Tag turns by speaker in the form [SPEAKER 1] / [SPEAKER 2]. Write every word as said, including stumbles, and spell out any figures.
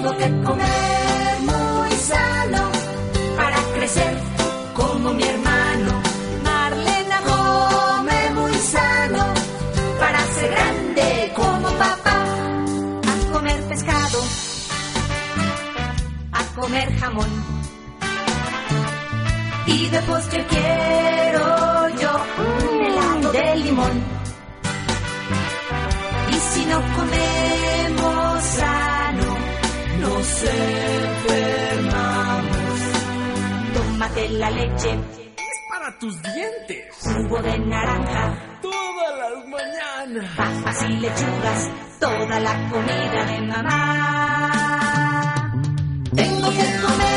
[SPEAKER 1] Tengo que comer muy sano para crecer como mi hermano. Marlena come muy sano para ser grande como papá. A comer pescado, a comer jamón. Y de postre quiero yo un helado de limón. Y si no comemos sano, nos enfermamos. Tómate la leche,
[SPEAKER 2] es para tus dientes.
[SPEAKER 1] Jugo de naranja,
[SPEAKER 2] todas las mañanas.
[SPEAKER 1] Papas y lechugas, toda la comida de mamá. Tengo que comer